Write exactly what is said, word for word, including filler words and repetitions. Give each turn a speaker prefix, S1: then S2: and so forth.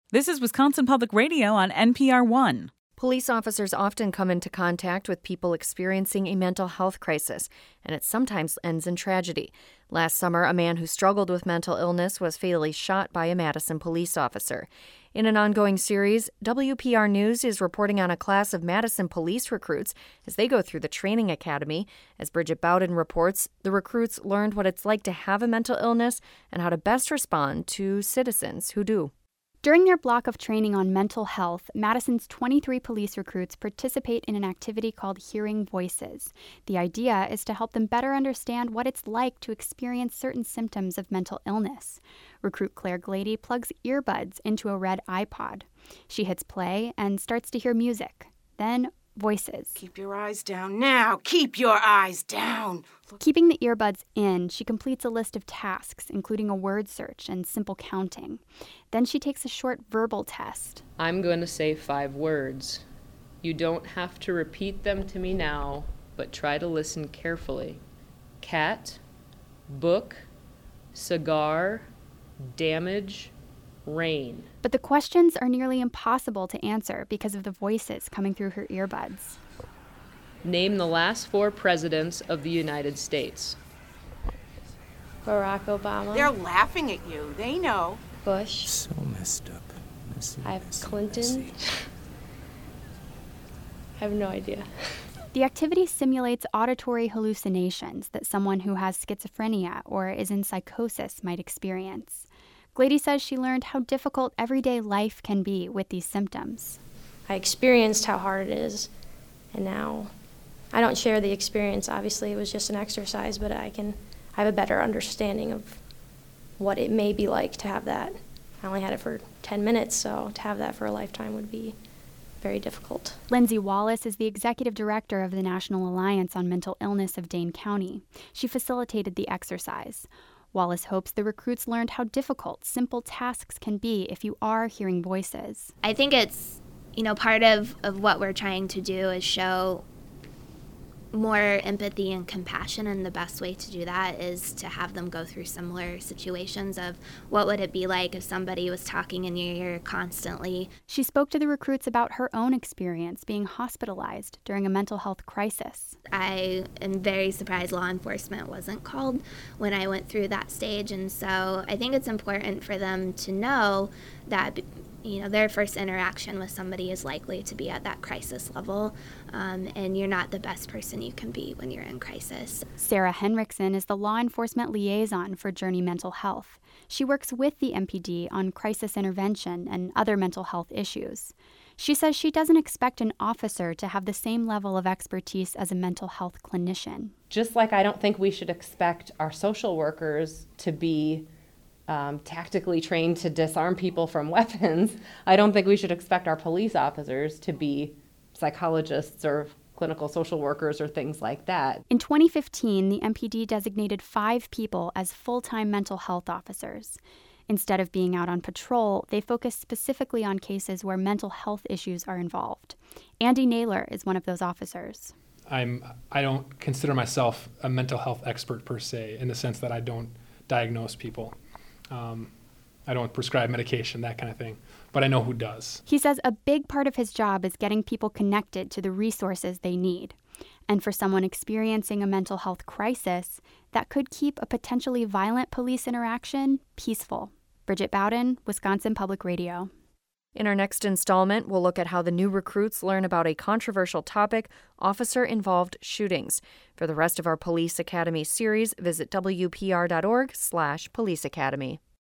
S1: This is Wisconsin Public Radio on N P R One.
S2: Police officers often come into contact with people experiencing a mental health crisis, and it sometimes ends in tragedy. Last summer, a man who struggled with mental illness was fatally shot by a Madison police officer. In an ongoing series, W P R News is reporting on a class of Madison police recruits as they go through the training academy. As Bridget Bowden reports, the recruits learned what it's like to have a mental illness and how to best respond to citizens who do.
S3: During their block of training on mental health, Madison's twenty-three police recruits participate in an activity called Hearing Voices. The idea is to help them better understand what it's like to experience certain symptoms of mental illness. Recruit Claire Glady plugs earbuds into a red iPod. She hits play and starts to hear music. Then voices.
S4: Keep your eyes down now. Keep your eyes down.
S3: Keeping the earbuds in, she completes a list of tasks, including a word search and simple counting. Then she takes a short verbal test.
S5: I'm going to say five words. You don't have to repeat them to me now, but try to listen carefully. Cat, book, cigar, damage, rain.
S3: But the questions are nearly impossible to answer because of the voices coming through her earbuds.
S5: Name the last four presidents of the United States.
S6: Barack Obama.
S4: They're laughing at you. They know.
S6: Bush.
S7: So messed up. Messy,
S6: I have
S7: messy,
S6: Clinton.
S7: messy.
S6: I have no idea.
S3: The activity simulates auditory hallucinations that someone who has schizophrenia or is in psychosis might experience. Glady says she learned how difficult everyday life can be with these symptoms.
S6: I experienced how hard it is, and now I don't share the experience. Obviously, it was just an exercise, but I can I have a better understanding of what it may be like to have that. I only had it for ten minutes, so to have that for a lifetime would be very difficult.
S3: Lindsay Wallace is the executive director of the National Alliance on Mental Illness of Dane County. She facilitated the exercise. Wallace hopes the recruits learned how difficult simple tasks can be if you are hearing voices.
S8: I think it's, you know, part of, of what we're trying to do is show more empathy and compassion, and the best way to do that is to have them go through similar situations of what would it be like if somebody was talking in your ear constantly.
S3: She spoke to the recruits about her own experience being hospitalized during a mental health crisis.
S8: I am very surprised law enforcement wasn't called when I went through that stage, and so I think it's important for them to know that, you know, their first interaction with somebody is likely to be at that crisis level, um, and you're not the best person you can be when you're in crisis.
S3: Sarah Henriksen is the law enforcement liaison for Journey Mental Health. She works with the M P D on crisis intervention and other mental health issues. She says she doesn't expect an officer to have the same level of expertise as a mental health clinician.
S9: Just like I don't think we should expect our social workers to be Um, tactically trained to disarm people from weapons, I don't think we should expect our police officers to be psychologists or clinical social workers or things like that.
S3: In twenty fifteen, the M P D designated five people as full-time mental health officers. Instead of being out on patrol, they focus specifically on cases where mental health issues are involved. Andy Naylor is one of those officers.
S10: I'm, I don't consider myself a mental health expert per se, in the sense that I don't diagnose people. Um, I don't prescribe medication, that kind of thing, but I know who does.
S3: He says a big part of his job is getting people connected to the resources they need. And for someone experiencing a mental health crisis, that could keep a potentially violent police interaction peaceful. Bridget Bowden, Wisconsin Public Radio.
S2: In our next installment, we'll look at how the new recruits learn about a controversial topic, officer-involved shootings. For the rest of our Police Academy series, visit W P R dot org slash Police Academy.